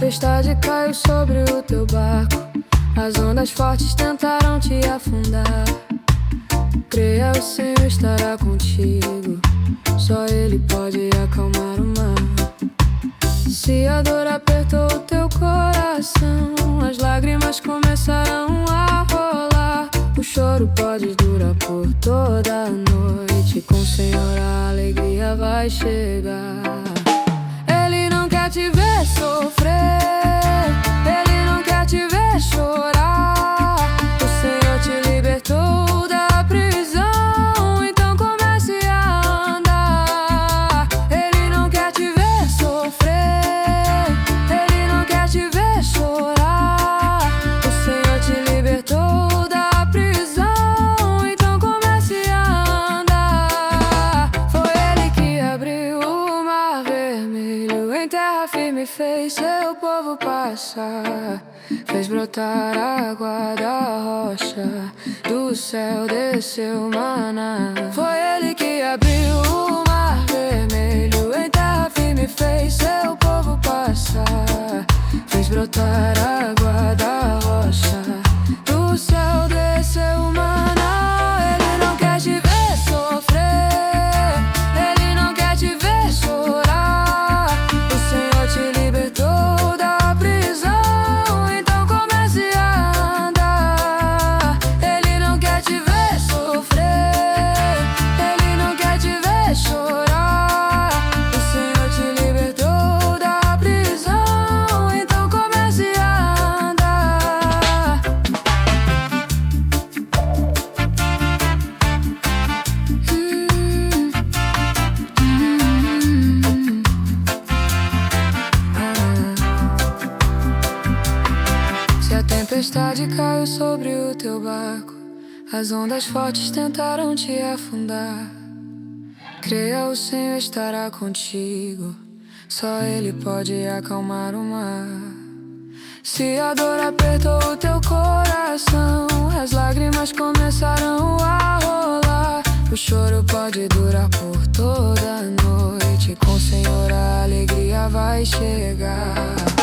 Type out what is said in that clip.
tempestade caiu sobre o teu barco, as ondas fortes tentaram te afundar. Creia, o Senhor estará contigo, só Ele pode acalmar o mar. Se a dor apertou o teu coração, as lágrimas começarão a rolar. O choro pode durar por toda a noite, com o Senhor a alegria vai chegar. Ele não quer te ver sofrer, Ele não quer te ver chorar. O Senhor te libertou da prisão, então comece a andar. Ele não quer te ver sofrer, Ele não quer te ver chorar. O Senhor te libertou da prisão, então comece a andar. Foi Ele que abriu o mar vermelho, em terra firme fez seu povo passar. Fez brotar água da rocha, do céu desceu maná. Foi Ele que abriu o mar vermelho, em terra firme fez seu povo passar. Fez brotar água da rocha, do céu desceu maná. Ele não quer te ver sofrer, Ele não quer te ver chorar. O Senhor te libertou da prisão, então comece a andar. Ele não quer te ver sofrer, Ele não quer te ver chorar. O Senhor te libertou da prisão, então comece a andar. Se a tempestade caiu sobre o teu barco, as ondas fortes tentaram te afundar. Creia, o Senhor estará contigo, só Ele pode acalmar o mar. Se a dor apertou o teu coração, as lágrimas começarão a rolar. O choro pode durar por toda a noite, com o Senhor a alegria vai chegar.